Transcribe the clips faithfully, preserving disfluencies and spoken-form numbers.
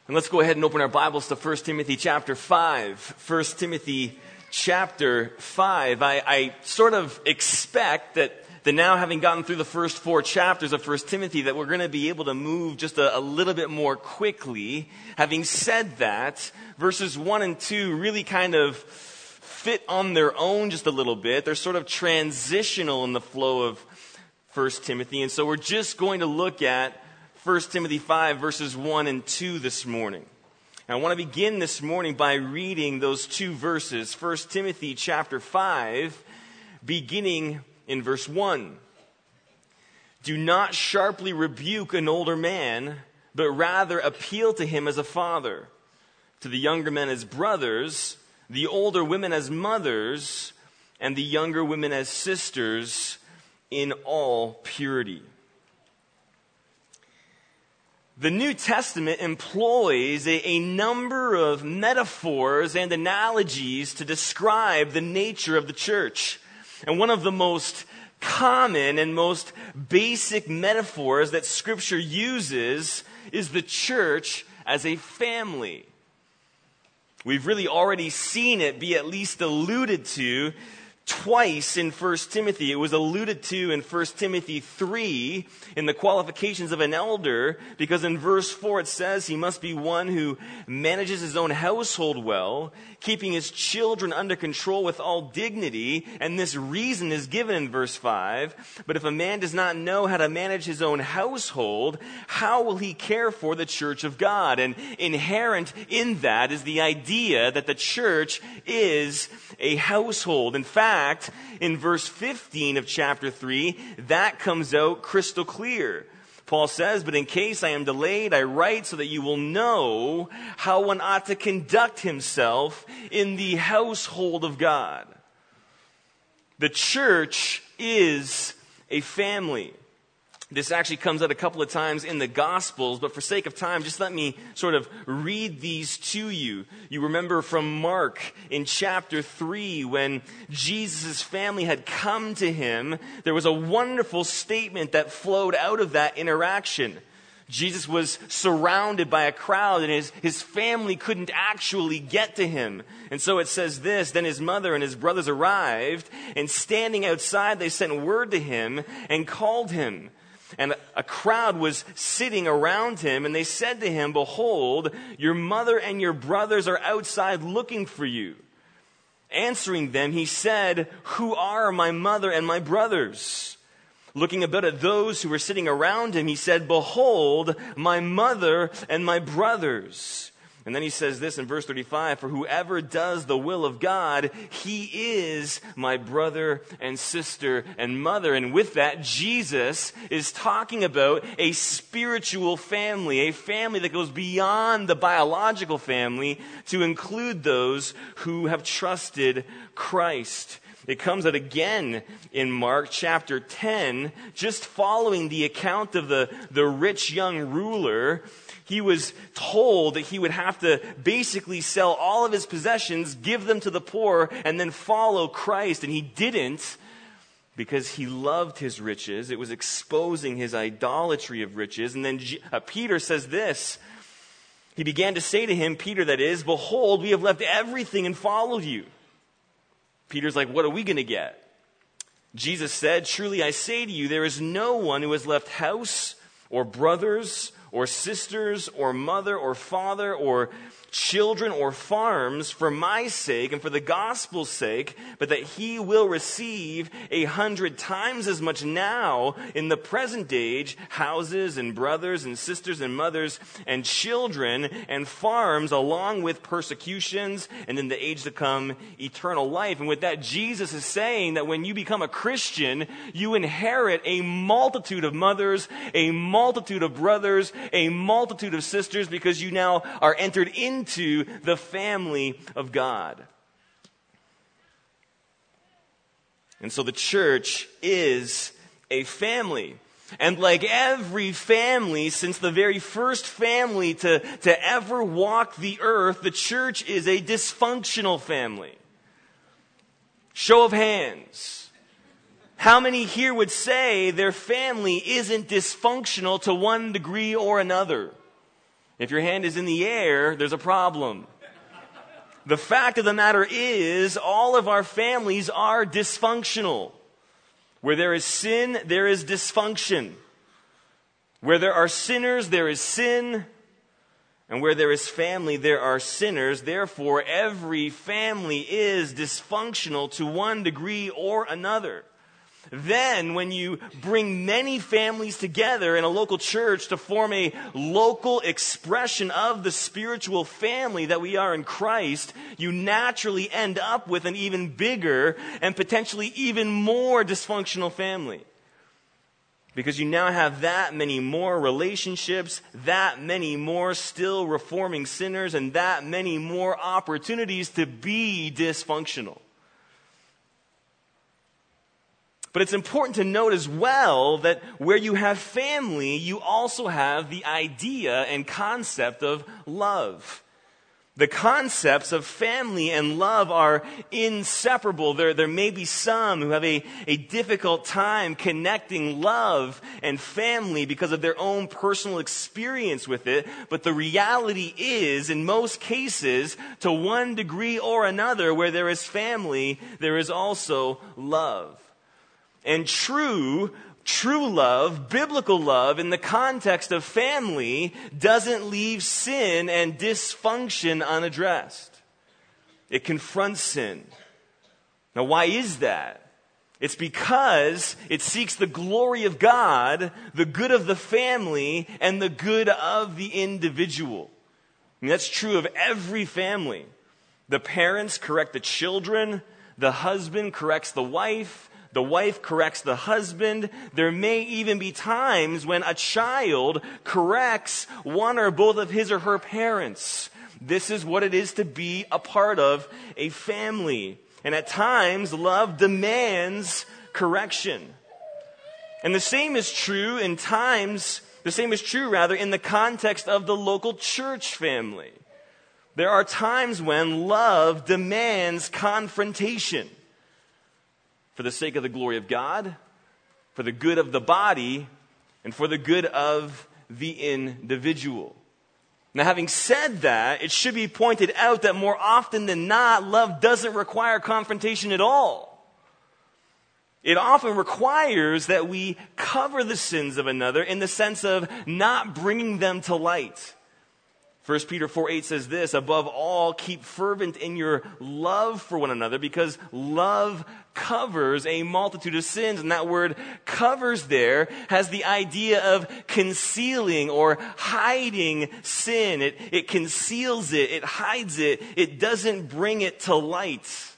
And let's go ahead and open our Bibles to First Timothy chapter five. First Timothy chapter five. I, I sort of expect that, that now having gotten through the first four chapters of First Timothy that we're going to be able to move just a, a little bit more quickly. Having said that, verses one and two really kind of fit on their own just a little bit. They're sort of transitional in the flow of First Timothy. And so we're just going to look at First Timothy five, verses one and two this morning. And I want to begin this morning by reading those two verses. First Timothy chapter five, beginning in verse one. Do not sharply rebuke an older man, but rather appeal to him as a father. To the younger men as brothers, the older women as mothers, and the younger women as sisters in all purity. The New Testament employs a, a number of metaphors and analogies to describe the nature of the church. And one of the most common and most basic metaphors that Scripture uses is the church as a family. We've really already seen it be at least alluded to twice in First Timothy. It was alluded to in First Timothy three in the qualifications of an elder, because in verse four it says he must be one who manages his own household well, keeping his children under control with all dignity, and this reason is given in verse five. But if a man does not know how to manage his own household, how will he care for the church of God? And inherent in that is the idea that the church is a household. In fact, in verse fifteen of chapter three, that comes out crystal clear. Paul says, but in case I am delayed, I write so that you will know how one ought to conduct himself in the household of God. The church is a family. This actually comes out a couple of times in the Gospels, but for sake of time, just let me sort of read these to you. You remember from Mark in chapter three, when Jesus' family had come to him, there was a wonderful statement that flowed out of that interaction. Jesus was surrounded by a crowd, and his, his family couldn't actually get to him. And so it says this, then his mother and his brothers arrived, and standing outside, they sent word to him and called him. And a crowd was sitting around him, and they said to him, behold, your mother and your brothers are outside looking for you. Answering them, he said, who are my mother and my brothers? Looking about at those who were sitting around him, he said, behold, my mother and my brothers. And then he says this in verse thirty-five, for whoever does the will of God, he is my brother and sister and mother. And with that, Jesus is talking about a spiritual family, a family that goes beyond the biological family to include those who have trusted Christ. It comes out again in Mark chapter ten, just following the account of the, the rich young ruler. He was told that he would have to basically sell all of his possessions, give them to the poor, and then follow Christ. And he didn't because he loved his riches. It was exposing his idolatry of riches. And then uh, Peter says this. He began to say to him, Peter that is, behold, we have left everything and followed you. Peter's like, what are we going to get? Jesus said, truly I say to you, there is no one who has left house or brothers or sisters, or mother, or father, or children, or farms, for my sake and for the gospel's sake, but that he will receive a hundred times as much now in the present age, houses and brothers and sisters and mothers and children and farms, along with persecutions, and in the age to come, eternal life. And with that, Jesus is saying that when you become a Christian, you inherit a multitude of mothers, a multitude of brothers, a multitude of sisters, because you now are entered into the family of God. And so the church is a family. And like every family, since the very first family to, to ever walk the earth, the church is a dysfunctional family. Show of hands. How many here would say their family isn't dysfunctional to one degree or another? If your hand is in the air, there's a problem. The fact of the matter is, all of our families are dysfunctional. Where there is sin, there is dysfunction. Where there are sinners, there is sin. And where there is family, there are sinners. Therefore, every family is dysfunctional to one degree or another. Then, when you bring many families together in a local church to form a local expression of the spiritual family that we are in Christ, you naturally end up with an even bigger and potentially even more dysfunctional family. Because you now have that many more relationships, that many more still reforming sinners, and that many more opportunities to be dysfunctional. But it's important to note as well that where you have family, you also have the idea and concept of love. The concepts of family and love are inseparable. There, there may be some who have a, a difficult time connecting love and family because of their own personal experience with it. But the reality is, in most cases, to one degree or another, where there is family, there is also love. And true True love, biblical love, in the context of family, doesn't leave sin and dysfunction unaddressed. It confronts sin. Now, why is that? It's because it seeks the glory of God, the good of the family, and the good of the individual. I mean, that's true of every family. The parents correct the children, the husband corrects the wife, the wife corrects the husband. There may even be times when a child corrects one or both of his or her parents. This is what it is to be a part of a family. And at times, love demands correction. And the same is true in times, the same is true rather in the context of the local church family. There are times when love demands confrontation. For the sake of the glory of God, for the good of the body, and for the good of the individual. Now, having said that, it should be pointed out that more often than not, love doesn't require confrontation at all. It often requires that we cover the sins of another in the sense of not bringing them to light. First Peter four eight says this, above all, keep fervent in your love for one another, because love covers a multitude of sins. And that word covers there has the idea of concealing or hiding sin. It, it conceals it, it hides it, it doesn't bring it to light.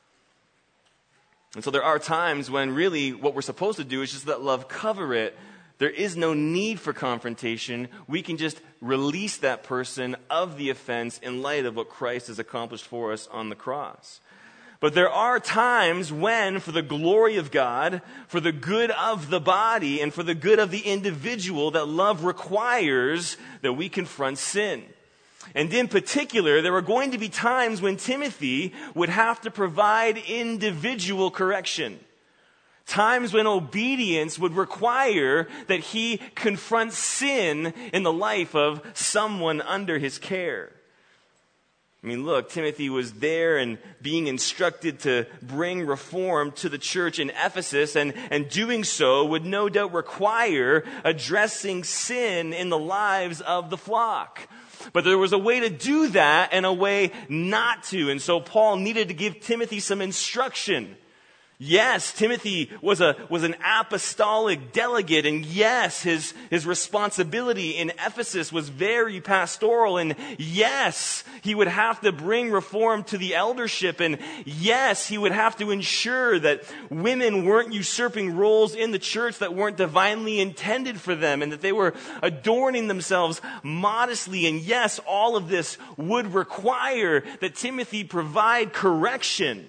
And so there are times when really what we're supposed to do is just let love cover it. There is no need for confrontation. We can just release that person of the offense in light of what Christ has accomplished for us on the cross. But there are times when, for the glory of God, for the good of the body, and for the good of the individual, that love requires that we confront sin. And in particular, there are going to be times when Timothy would have to provide individual correction. Times when obedience would require that he confront sin in the life of someone under his care. I mean, look, Timothy was there and being instructed to bring reform to the church in Ephesus, and, and doing so would no doubt require addressing sin in the lives of the flock. But there was a way to do that and a way not to. And so Paul needed to give Timothy some instruction. Yes, Timothy was a was an apostolic delegate, and yes, his, his responsibility in Ephesus was very pastoral, and yes, he would have to bring reform to the eldership, and yes, he would have to ensure that women weren't usurping roles in the church that weren't divinely intended for them, and that they were adorning themselves modestly, and yes, all of this would require that Timothy provide correction.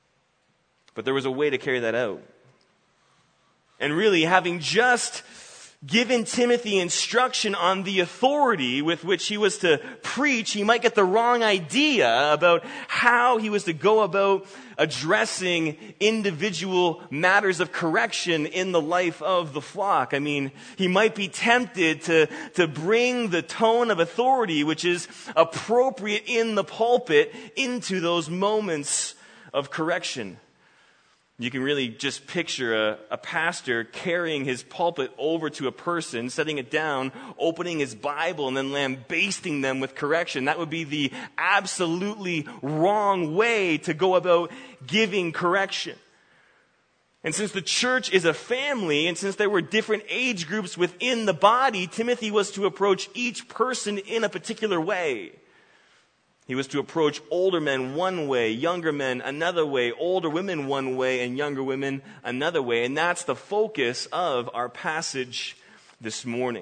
But there was a way to carry that out. And really, having just given Timothy instruction on the authority with which he was to preach, he might get the wrong idea about how he was to go about addressing individual matters of correction in the life of the flock. I mean, he might be tempted to, to bring the tone of authority, which is appropriate in the pulpit, into those moments of correction. You can really just picture a, a pastor carrying his pulpit over to a person, setting it down, opening his Bible, and then lambasting them with correction. That would be the absolutely wrong way to go about giving correction. And since the church is a family, and since there were different age groups within the body, Timothy was to approach each person in a particular way. He was to approach older men one way, younger men another way, older women one way, and younger women another way. And that's the focus of our passage this morning.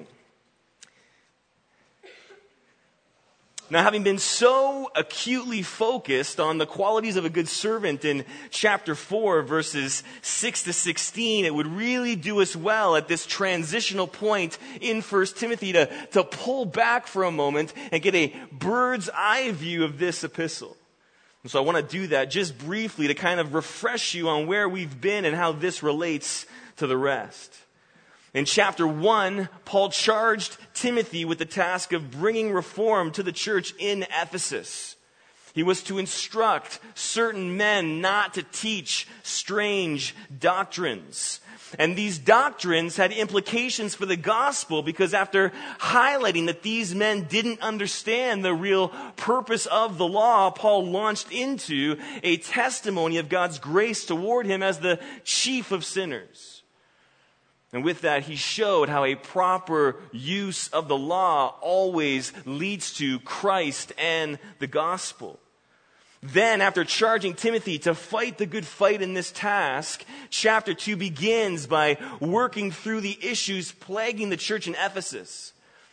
Now, having been so acutely focused on the qualities of a good servant in chapter four, verses six to sixteen, it would really do us well at this transitional point in First Timothy to, to pull back for a moment and get a bird's eye view of this epistle. And so I want to do that just briefly to kind of refresh you on where we've been and how this relates to the rest. In chapter one, Paul charged Timothy with the task of bringing reform to the church in Ephesus. He was to instruct certain men not to teach strange doctrines. And these doctrines had implications for the gospel, because after highlighting that these men didn't understand the real purpose of the law, Paul launched into a testimony of God's grace toward him as the chief of sinners. And with that, he showed how a proper use of the law always leads to Christ and the gospel. Then, after charging Timothy to fight the good fight in this task, chapter two begins by working through the issues plaguing the church in Ephesus.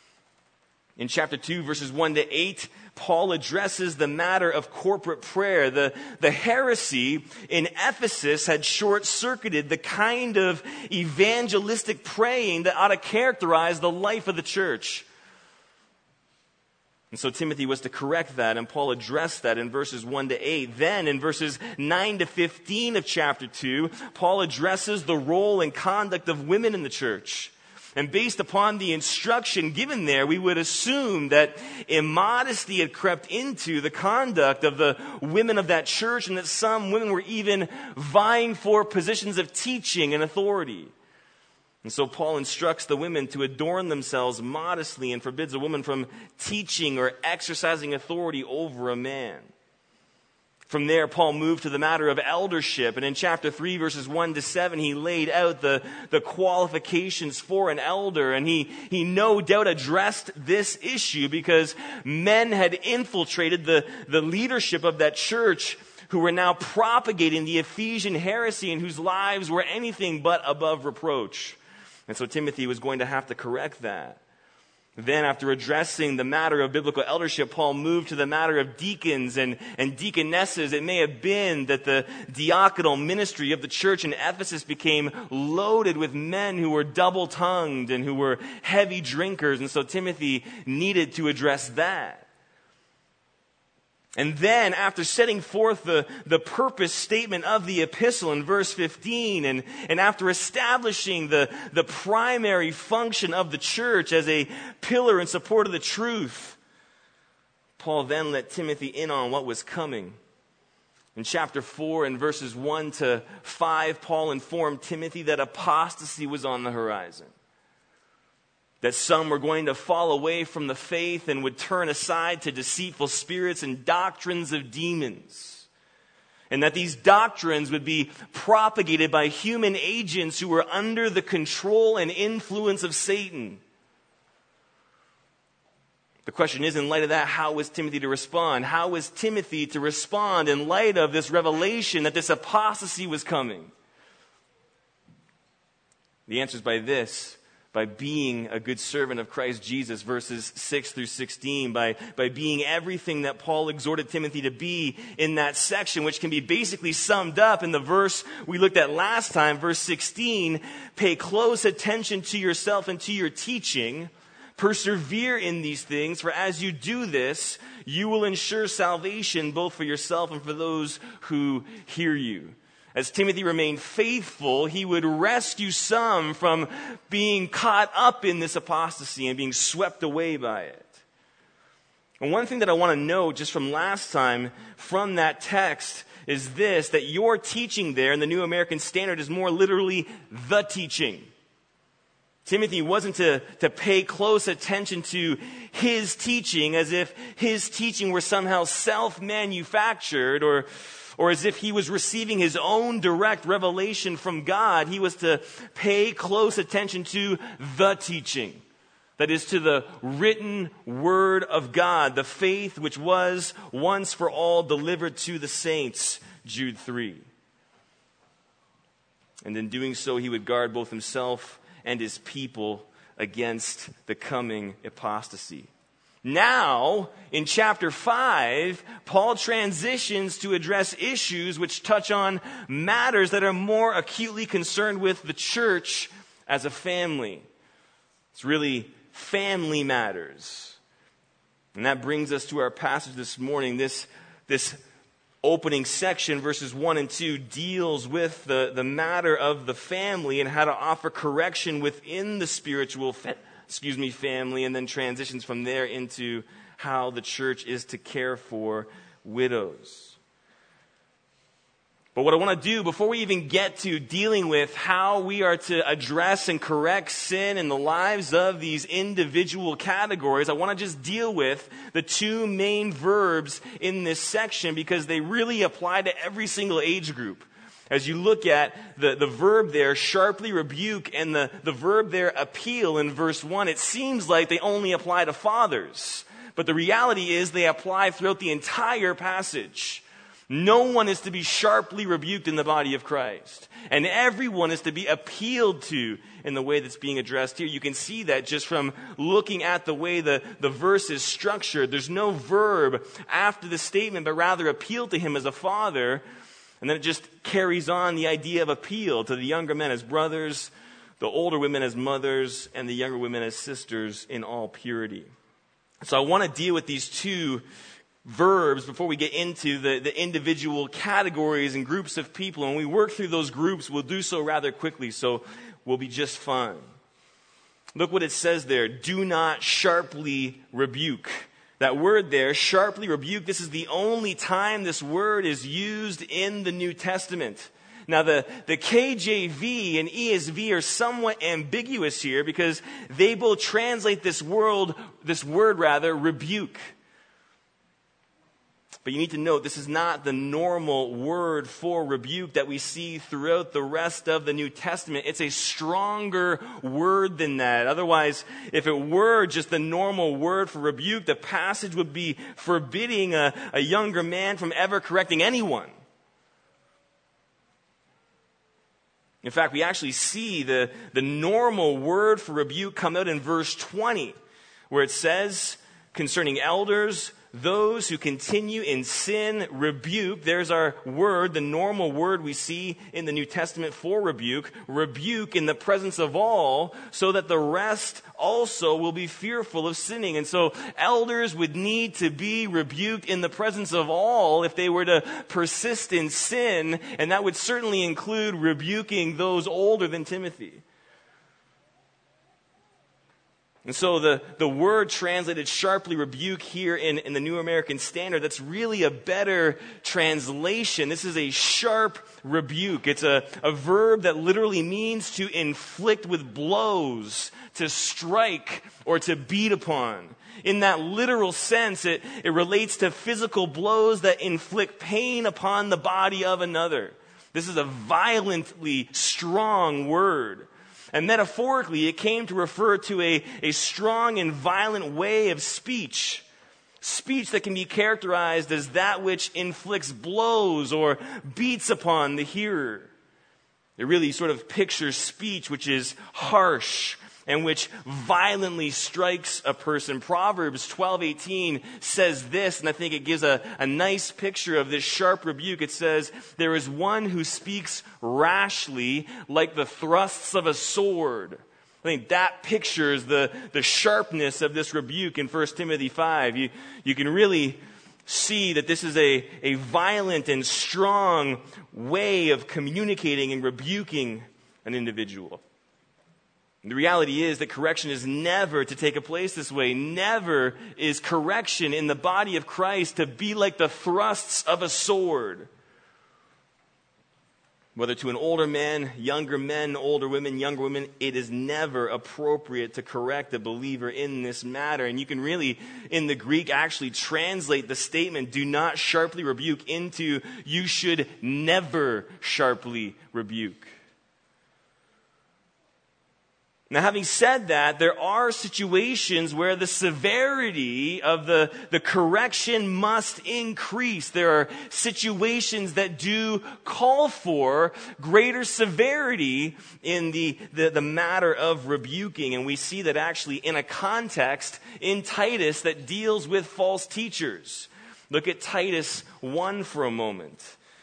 In chapter two, verses one to eight, Paul addresses the matter of corporate prayer. The, the heresy in Ephesus had short-circuited the kind of evangelistic praying that ought to characterize the life of the church. And so Timothy was to correct that, and Paul addressed that in verses one to eight. Then, in verses nine to fifteen of chapter two, Paul addresses the role and conduct of women in the church. And based upon the instruction given there, we would assume that immodesty had crept into the conduct of the women of that church, and that some women were even vying for positions of teaching and authority. And so Paul instructs the women to adorn themselves modestly and forbids a woman from teaching or exercising authority over a man. From there, Paul moved to the matter of eldership. And in chapter three, verses one to seven, he laid out the, the qualifications for an elder. And he, he no doubt addressed this issue because men had infiltrated the, the leadership of that church, who were now propagating the Ephesian heresy and whose lives were anything but above reproach. And so Timothy was going to have to correct that. Then, after addressing the matter of biblical eldership, Paul moved to the matter of deacons and, and deaconesses. It may have been that the diaconal ministry of the church in Ephesus became loaded with men who were double-tongued and who were heavy drinkers. And so Timothy needed to address that. And then, after setting forth the, the purpose statement of the epistle in verse fifteen, and, and after establishing the, the primary function of the church as a pillar in support of the truth, Paul then let Timothy in on what was coming. In chapter four, in verses one to five, Paul informed Timothy that apostasy was on the horizon. That some were going to fall away from the faith and would turn aside to deceitful spirits and doctrines of demons. And that these doctrines would be propagated by human agents who were under the control and influence of Satan. The question is, in light of that, how was Timothy to respond? How was Timothy to respond in light of this revelation that this apostasy was coming? The answer is by this. by being a good servant of Christ Jesus, verses six through sixteen, by, by being everything that Paul exhorted Timothy to be in that section, which can be basically summed up in the verse we looked at last time, verse sixteen, pay close attention to yourself and to your teaching, persevere in these things, for as you do this, you will ensure salvation both for yourself and for those who hear you. As Timothy remained faithful, he would rescue some from being caught up in this apostasy and being swept away by it. And one thing that I want to note just from last time from that text is this, that your teaching there in the New American Standard is more literally the teaching. Timothy wasn't to, to pay close attention to his teaching as if his teaching were somehow self-manufactured or Or as if he was receiving his own direct revelation from God. He was to pay close attention to the teaching. That is, to the written word of God, the faith which was once for all delivered to the saints, Jude three. And in doing so, he would guard both himself and his people against the coming apostasy. Now, in chapter five, Paul transitions to address issues which touch on matters that are more acutely concerned with the church as a family. It's really family matters. And that brings us to our passage this morning. This, this opening section, verses one and two, deals with the, the matter of the family and how to offer correction within the spiritual family. excuse me, family, and then transitions from there into how the church is to care for widows. But what I want to do before we even get to dealing with how we are to address and correct sin in the lives of these individual categories, I want to just deal with the two main verbs in this section because they really apply to every single age group. As you look at the, the verb there, sharply rebuke, and the, the verb there, appeal, in verse one, it seems like they only apply to fathers. But the reality is they apply throughout the entire passage. No one is to be sharply rebuked in the body of Christ. And everyone is to be appealed to in the way that's being addressed here. You can see that just from looking at the way the, the verse is structured. There's no verb after the statement, but rather appeal to him as a father. And then it just carries on the idea of appeal to the younger men as brothers, the older women as mothers, and the younger women as sisters in all purity. So I want to deal with these two verbs before we get into the, the individual categories and groups of people. And when we work through those groups, we'll do so rather quickly, so we'll be just fine. Look what it says there. Do not sharply rebuke. That word there, sharply rebuke, this is the only time this word is used in the New Testament. Now, the, the K J V and E S V are somewhat ambiguous here because they both translate this word, this word rather, rebuke. But you need to note, this is not the normal word for rebuke that we see throughout the rest of the New Testament. It's a stronger word than that. Otherwise, if it were just the normal word for rebuke, the passage would be forbidding a, a younger man from ever correcting anyone. In fact, we actually see the, the normal word for rebuke come out in verse twenty, where it says, concerning elders, those who continue in sin, rebuke. There's our word, the normal word we see in the New Testament for rebuke. Rebuke in the presence of all, so that the rest also will be fearful of sinning. And so elders would need to be rebuked in the presence of all if they were to persist in sin. And that would certainly include rebuking those older than Timothy. And so the, the word translated sharply rebuke here in, in the New American Standard, that's really a better translation. This is a sharp rebuke. It's a, a verb that literally means to inflict with blows, to strike, or to beat upon. In that literal sense, it, it relates to physical blows that inflict pain upon the body of another. This is a violently strong word. And metaphorically, it came to refer to a, a strong and violent way of speech. Speech that can be characterized as that which inflicts blows or beats upon the hearer. It really sort of pictures speech which is harsh and which violently strikes a person. Proverbs twelve eighteen says this, and I think it gives a, a nice picture of this sharp rebuke. It says, there is one who speaks rashly like the thrusts of a sword. I think that pictures the, the sharpness of this rebuke in First Timothy five. You, you can really see that this is a, a violent and strong way of communicating and rebuking an individual. The reality is that correction is never to take a place this way. Never is correction in the body of Christ to be like the thrusts of a sword. Whether to an older man, younger men, older women, younger women, it is never appropriate to correct a believer in this matter. And you can really, in the Greek, actually translate the statement, do not sharply rebuke, into you should never sharply rebuke. Now, having said that, there are situations where the severity of the, the correction must increase. There are situations that do call for greater severity in the, the, the matter of rebuking. And we see that actually in a context in Titus that deals with false teachers. Look at Titus one for a moment.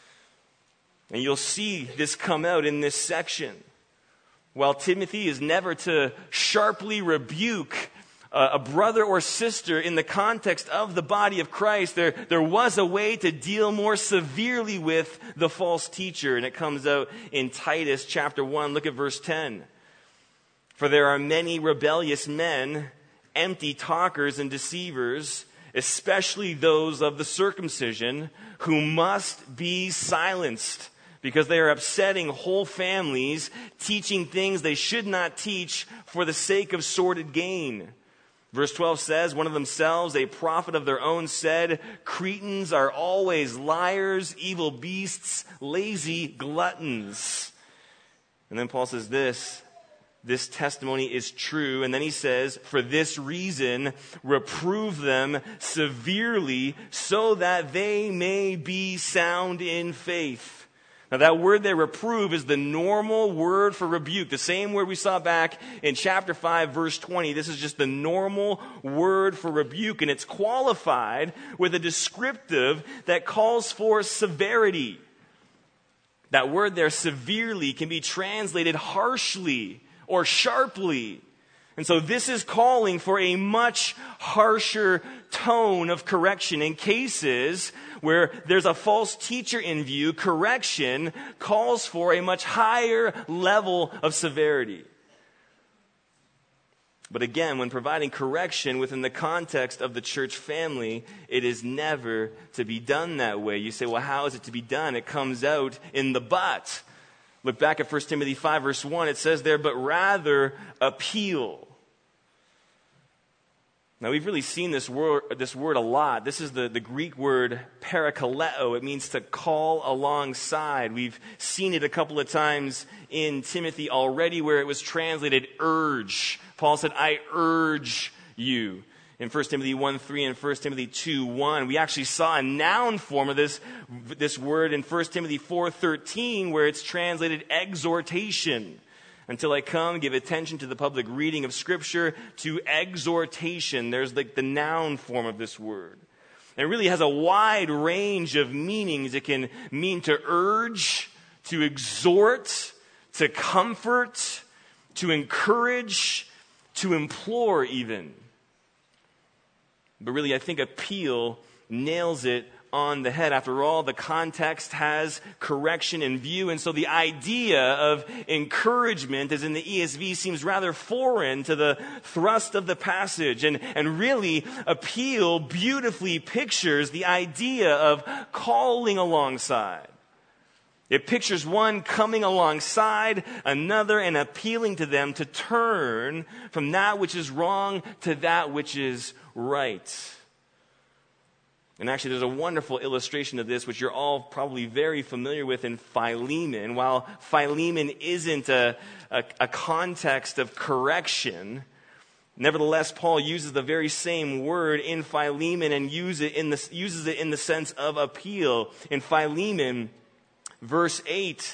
And you'll see this come out in this section. While Timothy is never to sharply rebuke uh, a brother or sister in the context of the body of Christ, there, there was a way to deal more severely with the false teacher. And it comes out in Titus chapter one. Look at verse ten. For there are many rebellious men, empty talkers and deceivers, especially those of the circumcision, who must be silenced, because they are upsetting whole families, teaching things they should not teach for the sake of sordid gain. Verse twelve says, one of themselves, a prophet of their own, said, Cretans are always liars, evil beasts, lazy gluttons. And then Paul says this, this testimony is true. And then he says, for this reason, reprove them severely so that they may be sound in faith. Now that word there, reprove, is the normal word for rebuke. The same word we saw back in chapter five, verse twenty. This is just the normal word for rebuke, and it's qualified with a descriptive that calls for severity. That word there, severely, can be translated harshly or sharply. And so this is calling for a much harsher tone of correction. In cases where there's a false teacher in view, correction calls for a much higher level of severity. But again, when providing correction within the context of the church family, it is never to be done that way. You say, well, how is it to be done? It comes out in the but. Look back at First Timothy five, verse one. It says there, but rather appeal. Now, we've really seen this word, this word a lot. This is the, the Greek word parakaleo. It means to call alongside. We've seen it a couple of times in Timothy already where it was translated urge. Paul said, I urge you. In First Timothy one three and First Timothy two one, we actually saw a noun form of this, this word in First Timothy four thirteen where it's translated exhortation. Until I come, give attention to the public reading of Scripture, to exhortation. There's like the noun form of this word. And it really has a wide range of meanings. It can mean to urge, to exhort, to comfort, to encourage, to implore even. But really, I think appeal nails it on the head. After all, the context has correction in view. And so the idea of encouragement, as in the E S V, seems rather foreign to the thrust of the passage. And, and really, appeal beautifully pictures the idea of calling alongside. It pictures one coming alongside another and appealing to them to turn from that which is wrong to that which is right. And actually, there's a wonderful illustration of this, which you're all probably very familiar with in Philemon. While Philemon isn't a, a, a context of correction, nevertheless, Paul uses the very same word in Philemon and use it in the, uses it in the sense of appeal. In Philemon, verse eight,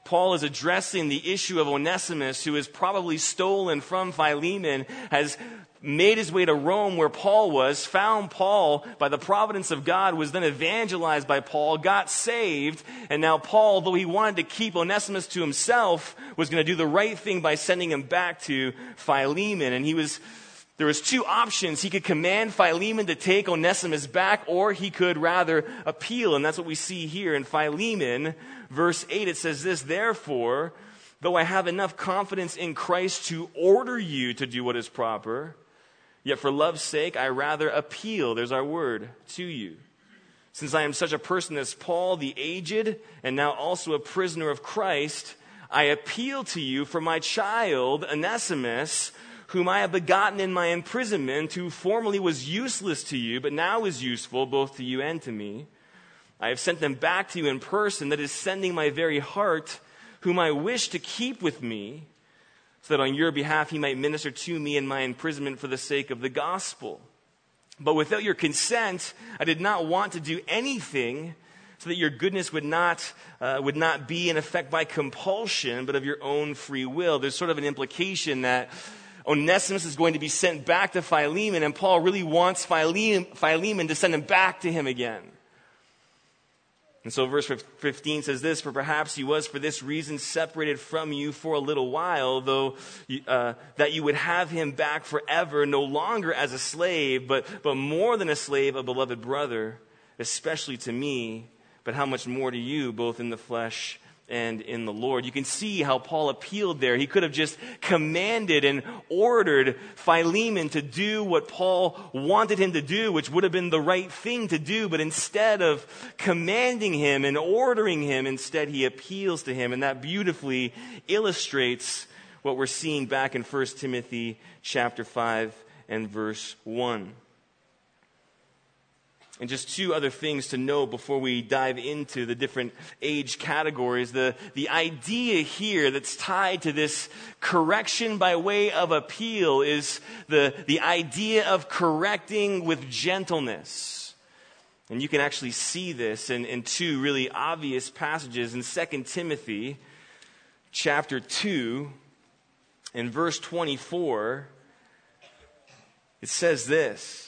Paul is addressing the issue of Onesimus, who is probably stolen from Philemon, has made his way to Rome where Paul was, found Paul by the providence of God, was then evangelized by Paul, got saved, and now Paul, though he wanted to keep Onesimus to himself, was going to do the right thing by sending him back to Philemon. And he was, there was two options. He could command Philemon to take Onesimus back, or he could rather appeal, and that's what we see here in Philemon. Verse eight, it says this, "Therefore, though I have enough confidence in Christ to order you to do what is proper, yet for love's sake I rather appeal," there's our word, "to you. Since I am such a person as Paul, the aged, and now also a prisoner of Christ, I appeal to you for my child, Onesimus, whom I have begotten in my imprisonment, who formerly was useless to you, but now is useful both to you and to me. I have sent them back to you in person, that is sending my very heart, whom I wish to keep with me, so that on your behalf he might minister to me in my imprisonment for the sake of the gospel. But without your consent, I did not want to do anything, so that your goodness would not uh, would not be in effect by compulsion, but of your own free will." There's sort of an implication that Onesimus is going to be sent back to Philemon, and Paul really wants Philemon, Philemon to send him back to him again. And so verse fifteen says this, "For perhaps he was for this reason separated from you for a little while, though uh, that you would have him back forever, no longer as a slave, but, but more than a slave, a beloved brother, especially to me, but how much more to you, both in the flesh and in the Lord." You can see how Paul appealed there. He could have just commanded and ordered Philemon to do what Paul wanted him to do, which would have been the right thing to do. But instead of commanding him and ordering him, instead he appeals to him. And that beautifully illustrates what we're seeing back in First Timothy chapter five and verse one. And just two other things to know before we dive into the different age categories. The, the idea here that's tied to this correction by way of appeal is the, the idea of correcting with gentleness. And you can actually see this in, in two really obvious passages. In Second Timothy chapter two, in verse twenty-four, it says this,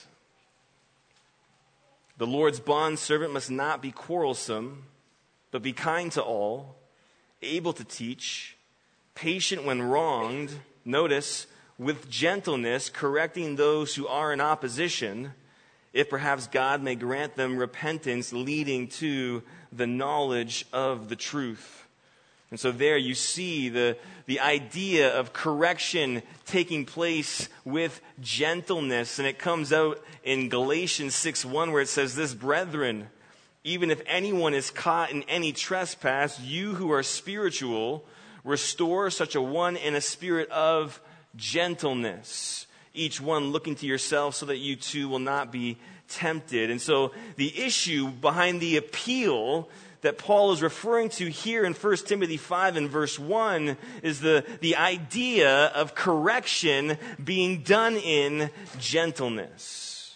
"The Lord's bondservant must not be quarrelsome, but be kind to all, able to teach, patient when wronged," notice, "with gentleness, correcting those who are in opposition, if perhaps God may grant them repentance leading to the knowledge of the truth." And so there you see the, the idea of correction taking place with gentleness. And it comes out in Galatians six one, where it says this, "Brethren, even if anyone is caught in any trespass, you who are spiritual, restore such a one in a spirit of gentleness, each one looking to yourself so that you too will not be tempted." And so the issue behind the appeal that Paul is referring to here in First Timothy five and verse one is the, the idea of correction being done in gentleness.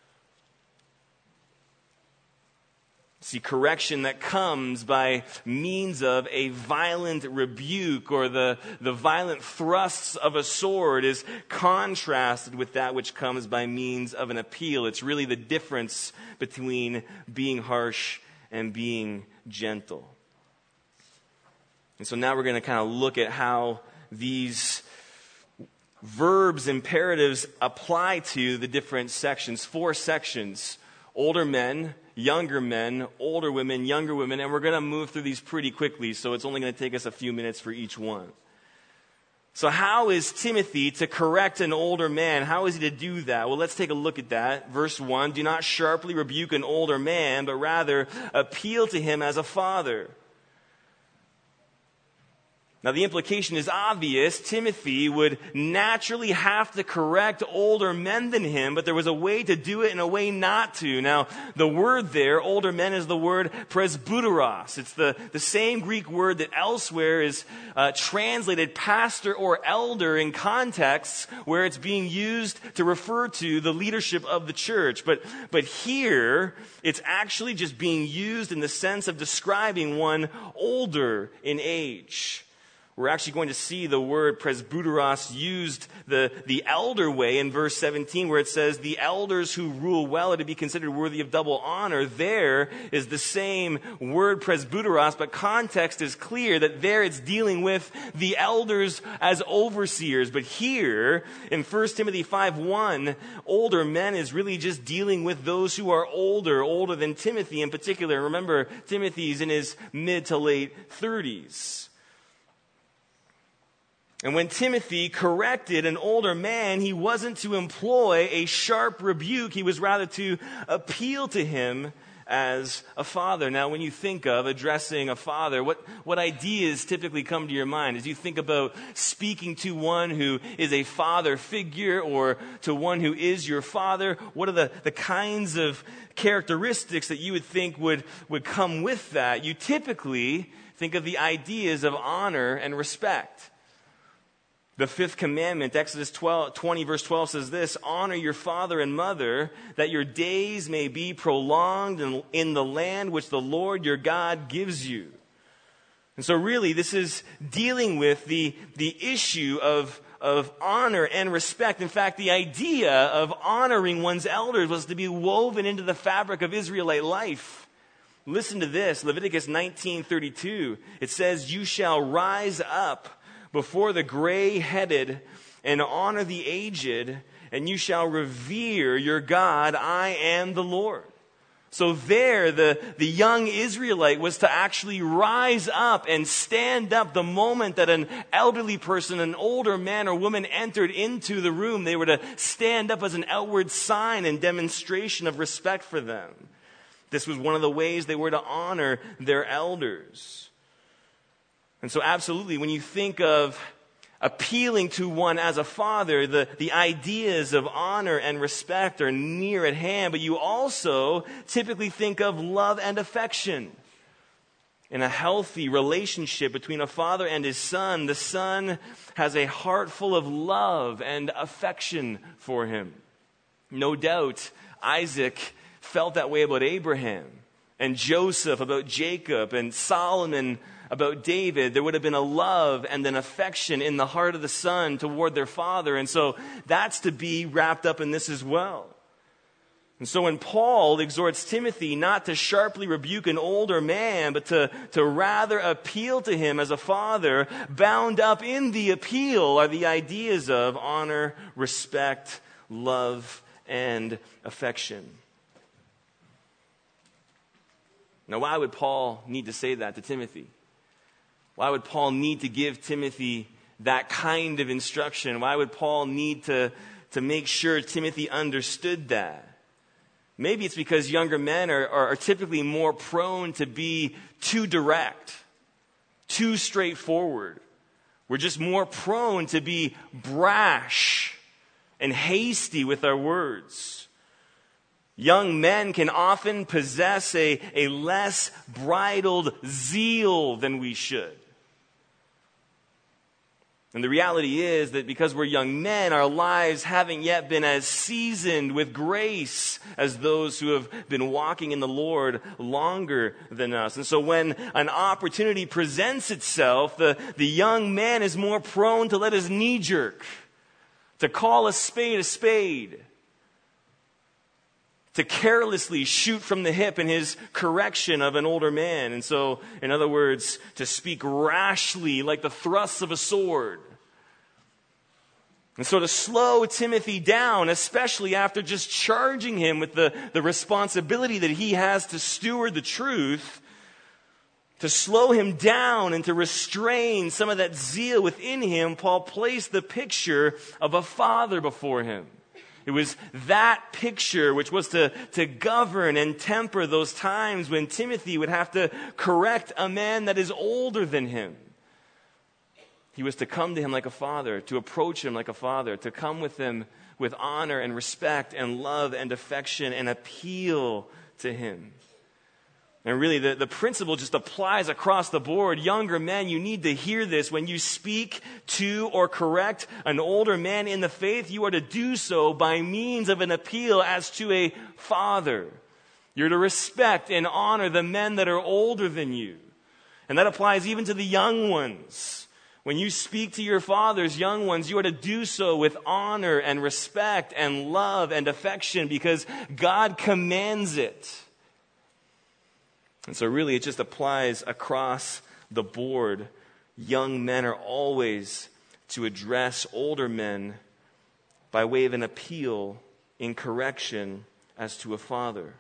See, correction that comes by means of a violent rebuke or the, the violent thrusts of a sword is contrasted with that which comes by means of an appeal. It's really the difference between being harsh and being gentle. And so now we're going to kind of look at how these verbs, imperatives apply to the different sections. Four sections: older men, younger men, older women, younger women, and we're going to move through these pretty quickly, so it's only going to take us a few minutes for each one. So how is Timothy to correct an older man? How is he to do that? Well, let's take a look at that. Verse one, "Do not sharply rebuke an older man, but rather appeal to him as a father." Now, the implication is obvious. Timothy would naturally have to correct older men than him, but there was a way to do it and a way not to. Now, the word there, older men, is the word presbyteros. It's the, the same Greek word that elsewhere is uh, translated pastor or elder in contexts where it's being used to refer to the leadership of the church. But, but here, it's actually just being used in the sense of describing one older in age. We're actually going to see the word presbyteros used the, the elder way in verse seventeen, where it says, the elders who rule well are to be considered worthy of double honor. There is the same word presbyteros, but context is clear that there it's dealing with the elders as overseers. But here, in First Timothy five one, older men is really just dealing with those who are older, older than Timothy in particular. Remember, Timothy's in his mid to late thirties. And when Timothy corrected an older man, he wasn't to employ a sharp rebuke. He was rather to appeal to him as a father. Now, when you think of addressing a father, what, what ideas typically come to your mind? As you think about speaking to one who is a father figure or to one who is your father, what are the, the kinds of characteristics that you would think would, would come with that? You typically think of the ideas of honor and respect. The fifth commandment, Exodus twelve, twenty, verse twelve says this, honor your father and mother, that your days may be prolonged in, in the land which the Lord your God gives you. And so really, this is dealing with the, the issue of, of honor and respect. In fact, the idea of honoring one's elders was to be woven into the fabric of Israelite life. Listen to this, Leviticus nineteen thirty-two. It says, you shall rise up before the gray-headed and honor the aged, and you shall revere your God. I am the Lord. So there, the, the young Israelite was to actually rise up and stand up the moment that an elderly person, an older man or woman entered into the room. They were to stand up as an outward sign and demonstration of respect for them. This was one of the ways they were to honor their elders. And so absolutely, when you think of appealing to one as a father, the, the ideas of honor and respect are near at hand, but you also typically think of love and affection. In a healthy relationship between a father and his son, the son has a heart full of love and affection for him. No doubt, Isaac felt that way about Abraham, and Joseph about Jacob, and Solomon about David. There would have been a love and an affection in the heart of the son toward their father. And so that's to be wrapped up in this as well. And so when Paul exhorts Timothy not to sharply rebuke an older man, but to, to rather appeal to him as a father, bound up in the appeal are the ideas of honor, respect, love, and affection. Now, why would Paul need to say that to Timothy? Why would Paul need to give Timothy that kind of instruction? Why would Paul need to, to make sure Timothy understood that? Maybe it's because younger men are, are, are typically more prone to be too direct, too straightforward. We're just more prone to be brash and hasty with our words. Young men can often possess a, a less bridled zeal than we should. And the reality is that because we're young men, our lives haven't yet been as seasoned with grace as those who have been walking in the Lord longer than us. And so when an opportunity presents itself, the, the young man is more prone to let his knee jerk, to call a spade a spade, to carelessly shoot from the hip in his correction of an older man. And so, in other words, to speak rashly like the thrusts of a sword. And so to slow Timothy down, especially after just charging him with the, the responsibility that he has to steward the truth, to slow him down and to restrain some of that zeal within him, Paul placed the picture of a father before him. It was that picture which was to, to govern and temper those times when Timothy would have to correct a man that is older than him. He was to come to him like a father, to approach him like a father, to come with him with honor and respect and love and affection and appeal to him. And really, the, the principle just applies across the board. Younger men, you need to hear this. When you speak to or correct an older man in the faith, you are to do so by means of an appeal as to a father. You're to respect and honor the men that are older than you. And that applies even to the young ones. When you speak to your fathers, young ones, you are to do so with honor and respect and love and affection because God commands it. And so really it just applies across the board. Young men are always to address older men by way of an appeal in correction as to a father.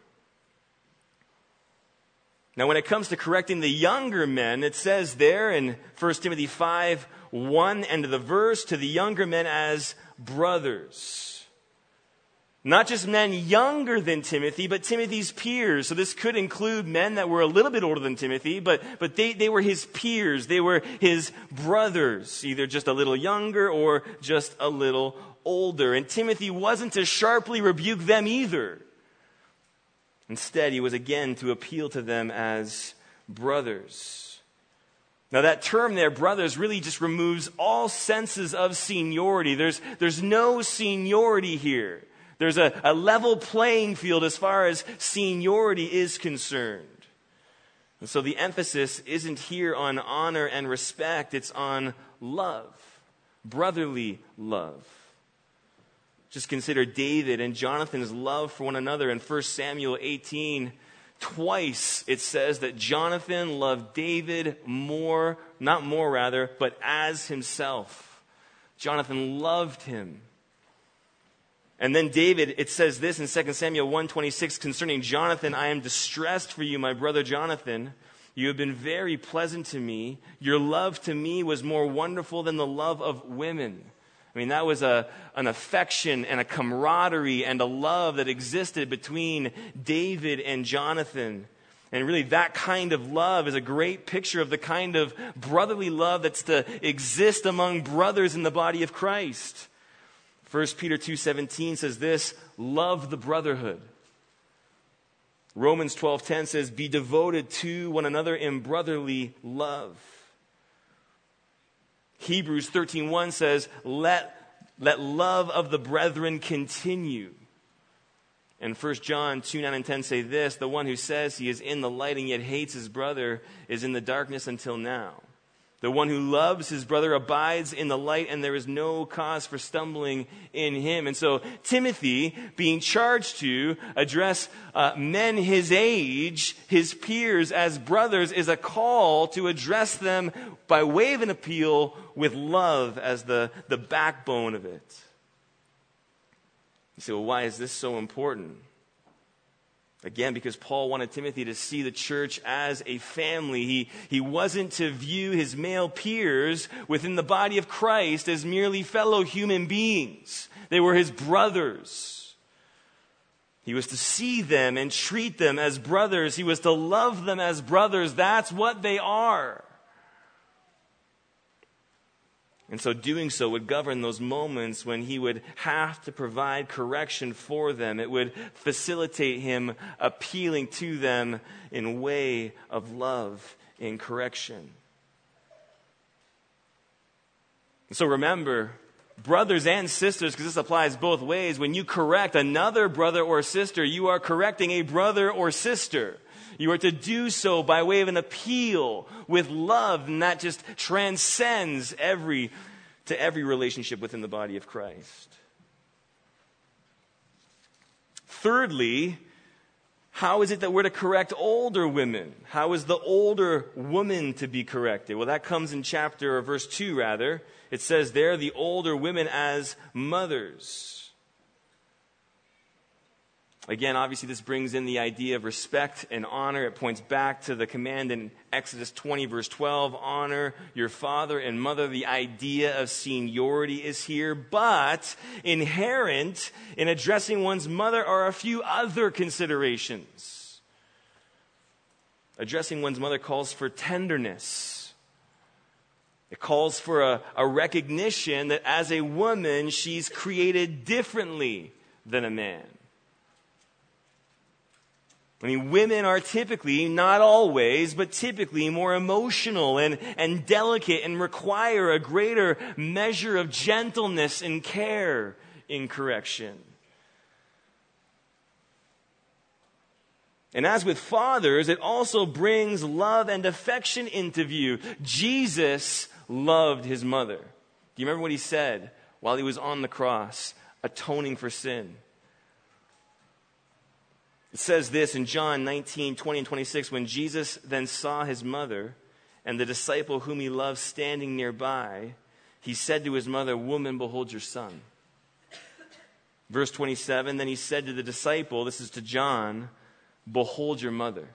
Now when it comes to correcting the younger men, it says there in First Timothy five, one end of the verse, to the younger men as brothers. Not just men younger than Timothy, but Timothy's peers. So this could include men that were a little bit older than Timothy, but, but they, they were his peers. They were his brothers, either just a little younger or just a little older. And Timothy wasn't to sharply rebuke them either. Instead, he was again to appeal to them as brothers. Now that term there, brothers, really just removes all senses of seniority. There's, there's no seniority here. There's a, a level playing field as far as seniority is concerned. And so the emphasis isn't here on honor and respect, it's on love, brotherly love. Just consider David and Jonathan's love for one another in First Samuel eighteen. Twice it says that Jonathan loved David more, not more rather, but as himself. Jonathan loved him. And then David, it says this in Second Samuel one twenty-six concerning Jonathan, I am distressed for you, my brother Jonathan. You have been very pleasant to me. Your love to me was more wonderful than the love of women. I mean, that was a, an affection and a camaraderie and a love that existed between David and Jonathan. And really, that kind of love is a great picture of the kind of brotherly love that's to exist among brothers in the body of Christ. First Peter two seventeen says this, love the brotherhood. Romans twelve ten says, be devoted to one another in brotherly love. Hebrews thirteen one says, let, let love of the brethren continue. And First John two nine and ten say this, the one who says he is in the light and yet hates his brother is in the darkness until now. The one who loves his brother abides in the light, and there is no cause for stumbling in him. And so Timothy, being charged to address uh, men his age, his peers as brothers, is a call to address them by way of an appeal with love as the, the backbone of it. You say, well, why is this so important? Again, because Paul wanted Timothy to see the church as a family. He, he wasn't to view his male peers within the body of Christ as merely fellow human beings. They were his brothers. He was to see them and treat them as brothers. He was to love them as brothers. That's what they are. And so doing so would govern those moments when he would have to provide correction for them. It would facilitate him appealing to them in way of love in correction. And so remember, brothers and sisters, because this applies both ways, when you correct another brother or sister, you are correcting a brother or sister. You are to do so by way of an appeal with love, and that just transcends every to every relationship within the body of Christ. Thirdly, how is it that we're to correct older women? How is the older woman to be corrected? Well, that comes in chapter, or verse two rather. It says there, the older women as mothers. Again, obviously this brings in the idea of respect and honor. It points back to the command in Exodus twenty, verse twelve, honor your father and mother. The idea of seniority is here, but inherent in addressing one's mother are a few other considerations. Addressing one's mother calls for tenderness. It calls for a, a recognition that as a woman, she's created differently than a man. I mean, women are typically, not always, but typically more emotional and, and delicate and require a greater measure of gentleness and care in correction. And as with fathers, it also brings love and affection into view. Jesus loved his mother. Do you remember what he said while he was on the cross, atoning for sin? It says this in John nineteen, twenty and twenty-six, when Jesus then saw his mother and the disciple whom he loved standing nearby, he said to his mother, "Woman, behold your son." Verse twenty-seven, then he said to the disciple, this is to John, "Behold your mother."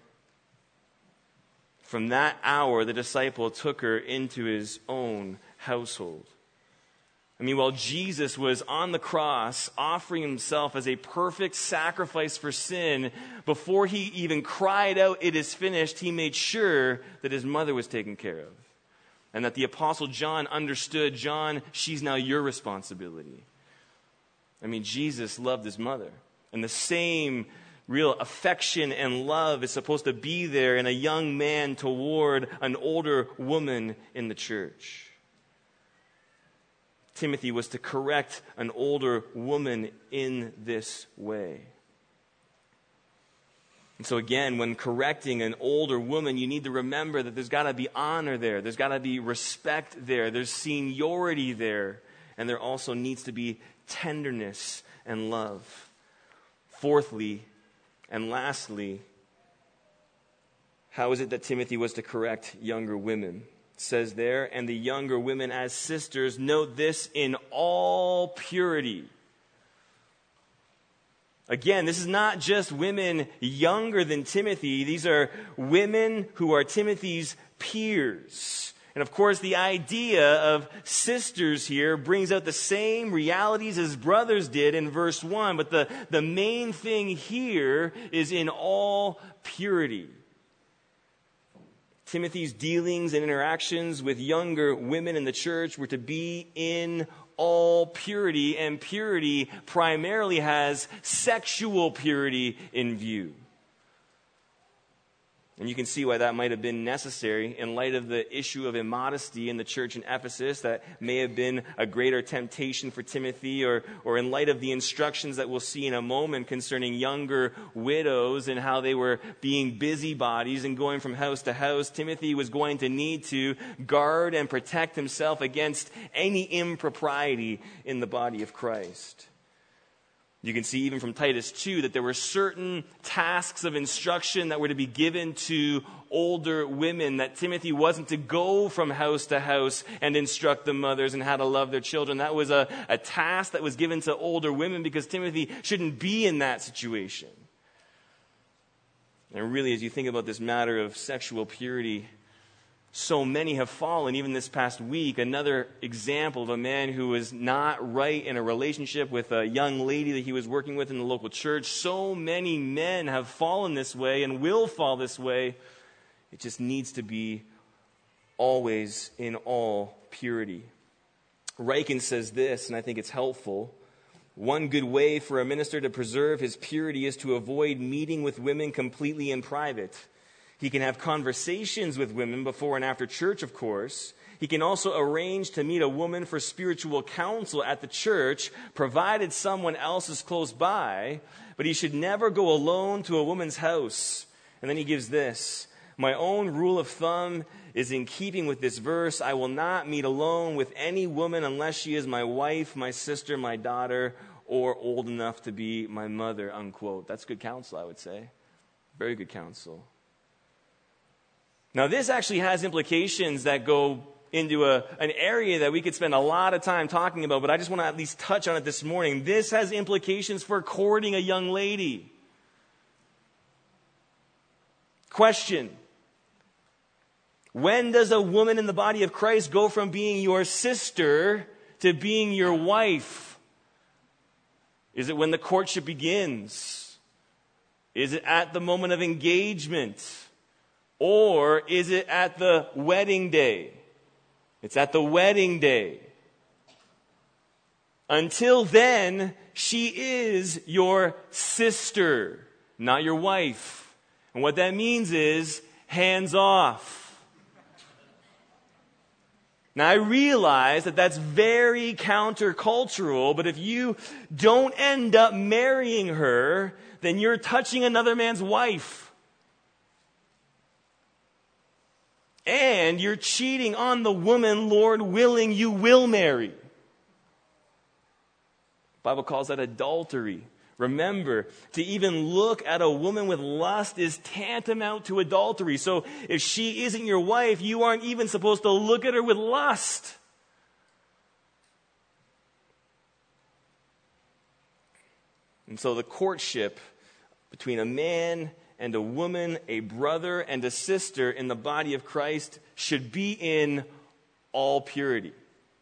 From that hour, the disciple took her into his own household. I mean, while Jesus was on the cross offering himself as a perfect sacrifice for sin, before he even cried out, "It is finished," he made sure that his mother was taken care of. And that the Apostle John understood, John, she's now your responsibility. I mean, Jesus loved his mother. And the same real affection and love is supposed to be there in a young man toward an older woman in the church. Timothy was to correct an older woman in this way. And so again, when correcting an older woman, you need to remember that there's got to be honor there. There's got to be respect there. There's seniority there. And there also needs to be tenderness and love. Fourthly, and lastly, how is it that Timothy was to correct younger women? It says there, and the younger women as sisters, note this, in all purity. Again, this is not just women younger than Timothy. These are women who are Timothy's peers. And of course, the idea of sisters here brings out the same realities as brothers did in verse one. But the, the main thing here is in all purity. Timothy's dealings and interactions with younger women in the church were to be in all purity. And purity primarily has sexual purity in view. And you can see why that might have been necessary in light of the issue of immodesty in the church in Ephesus. That may have been a greater temptation for Timothy, or, or in light of the instructions that we'll see in a moment concerning younger widows and how they were being busybodies and going from house to house. Timothy was going to need to guard and protect himself against any impropriety in the body of Christ. You can see even from Titus two that there were certain tasks of instruction that were to be given to older women, that Timothy wasn't to go from house to house and instruct the mothers in how to love their children. That was a, a task that was given to older women because Timothy shouldn't be in that situation. And really, as you think about this matter of sexual purity, so many have fallen. Even this past week, another example of a man who was not right in a relationship with a young lady that he was working with in the local church. So many men have fallen this way and will fall this way. It just needs to be always in all purity. Ryken says this, and I think it's helpful. One good way for a minister to preserve his purity is to avoid meeting with women completely in private. He can have conversations with women before and after church, of course. He can also arrange to meet a woman for spiritual counsel at the church, provided someone else is close by. But he should never go alone to a woman's house. And then he gives this. My own rule of thumb is in keeping with this verse. I will not meet alone with any woman unless she is my wife, my sister, my daughter, or old enough to be my mother, unquote. That's good counsel, I would say. Very good counsel. Now, this actually has implications that go into a, an area that we could spend a lot of time talking about, but I just want to at least touch on it this morning. This has implications for courting a young lady. Question. When does a woman in the body of Christ go from being your sister to being your wife? Is it when the courtship begins? Is it at the moment of engagement? Or is it at the wedding day? It's at the wedding day. Until then, she is your sister, not your wife. And what that means is hands off. Now, I realize that that's very countercultural, but if you don't end up marrying her, then you're touching another man's wife. And you're cheating on the woman, Lord willing, you will marry. The Bible calls that adultery. Remember, to even look at a woman with lust is tantamount to adultery. So if she isn't your wife, you aren't even supposed to look at her with lust. And so the courtship between a man and a woman, a brother and a sister in the body of Christ should be in all purity.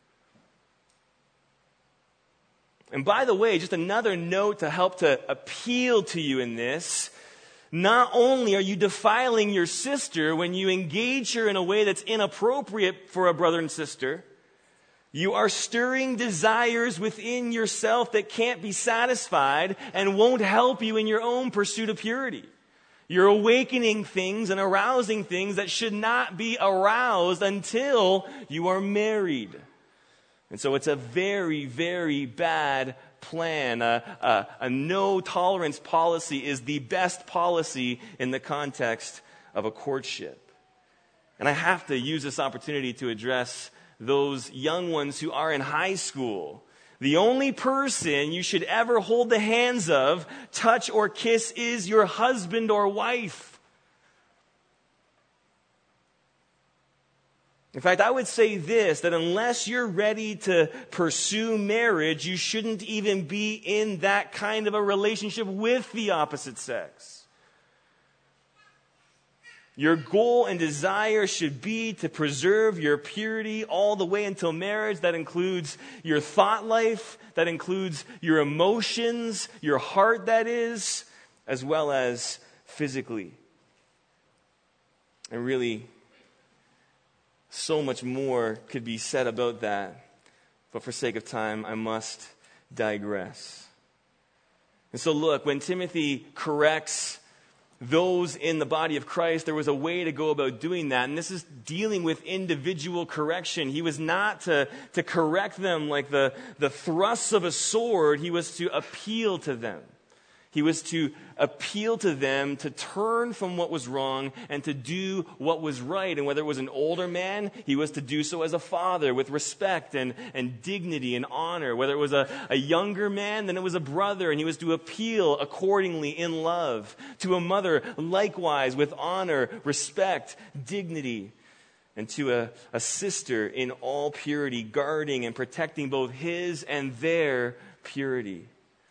And by the way, just another note to help to appeal to you in this, not only are you defiling your sister when you engage her in a way that's inappropriate for a brother and sister, you are stirring desires within yourself that can't be satisfied and won't help you in your own pursuit of purity. You're awakening things and arousing things that should not be aroused until you are married. And so it's a very, very bad plan. A, a, a no-tolerance policy is the best policy in the context of a courtship. And I have to use this opportunity to address those young ones who are in high school. The only person you should ever hold the hands of, touch, or kiss is your husband or wife. In fact, I would say this, that unless you're ready to pursue marriage, you shouldn't even be in that kind of a relationship with the opposite sex. Your goal and desire should be to preserve your purity all the way until marriage. That includes your thought life, that includes your emotions, your heart, that is, as well as physically. And really, so much more could be said about that, but for sake of time, I must digress. And so look, when Timothy corrects those in the body of Christ, there was a way to go about doing that, and this is dealing with individual correction. He was not to, to correct them like the, the thrusts of a sword. He was to appeal to them. He was to appeal to them to turn from what was wrong and to do what was right. And whether it was an older man, he was to do so as a father with respect and, and dignity and honor. Whether it was a, a younger man, then it was a brother, and he was to appeal accordingly in love. To a mother, likewise, with honor, respect, dignity. And to a, a sister in all purity, guarding and protecting both his and their purity.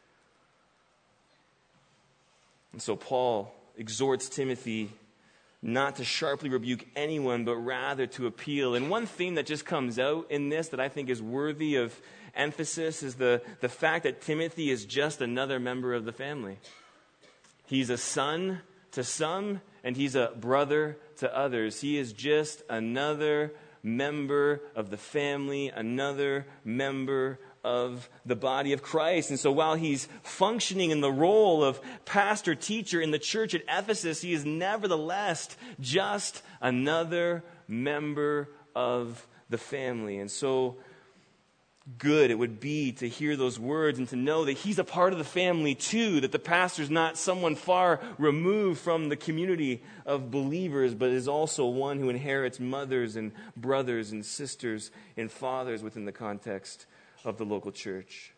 And so Paul exhorts Timothy not to sharply rebuke anyone, but rather to appeal. And one theme that just comes out in this that I think is worthy of emphasis is the, the fact that Timothy is just another member of the family. He's a son to some, and he's a brother to others. He is just another member of the family, another member of the body of Christ. And so while he's functioning in the role of pastor teacher in the church at Ephesus, he is nevertheless just another member of the family. And so good it would be to hear those words and to know that he's a part of the family too, that the pastor's not someone far removed from the community of believers, but is also one who inherits mothers and brothers and sisters and fathers within the context of the local church.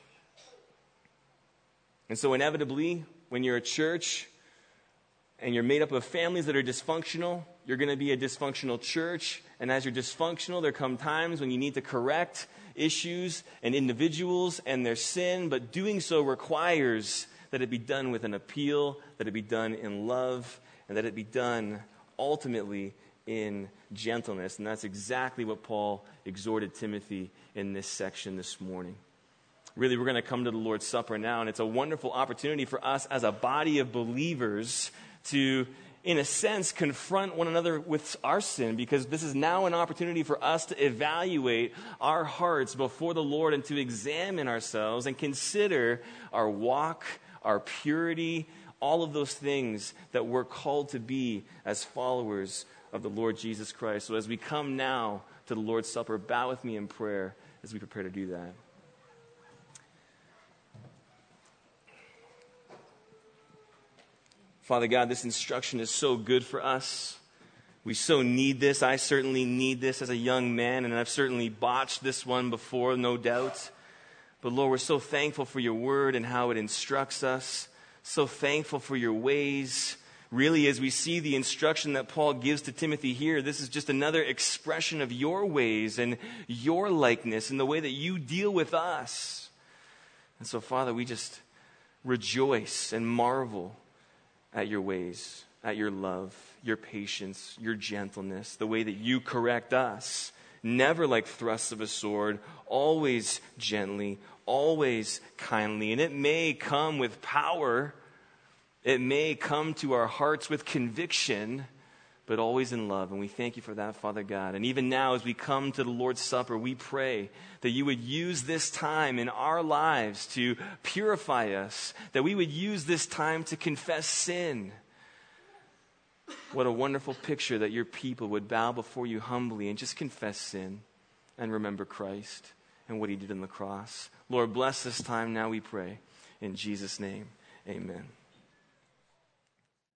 And so inevitably, when you're a church and you're made up of families that are dysfunctional, you're going to be a dysfunctional church. And as you're dysfunctional, there come times when you need to correct issues and individuals and their sin, but doing so requires that it be done with an appeal, that it be done in love, and that it be done ultimately in gentleness. And that's exactly what Paul exhorted Timothy in this section this morning. Really, we're going to come to the Lord's Supper now, and it's a wonderful opportunity for us as a body of believers to in a sense, confront one another with our sin, because this is now an opportunity for us to evaluate our hearts before the Lord and to examine ourselves and consider our walk, our purity, all of those things that we're called to be as followers of the Lord Jesus Christ. So as we come now to the Lord's Supper, bow with me in prayer as we prepare to do that. Father God, this instruction is so good for us. We so need this. I certainly need this as a young man, and I've certainly botched this one before, no doubt. But Lord, we're so thankful for your word and how it instructs us. So thankful for your ways. Really, as we see the instruction that Paul gives to Timothy here, this is just another expression of your ways and your likeness and the way that you deal with us. And so, Father, we just rejoice and marvel at your ways, at your love, your patience, your gentleness, the way that you correct us. Never like thrusts of a sword, always gently, always kindly. And it may come with power. It may come to our hearts with conviction, but always in love. And we thank you for that, Father God. And even now, as we come to the Lord's Supper, we pray that you would use this time in our lives to purify us, that we would use this time to confess sin. What a wonderful picture that your people would bow before you humbly and just confess sin and remember Christ and what he did on the cross. Lord, bless this time now, we pray. In Jesus' name, amen.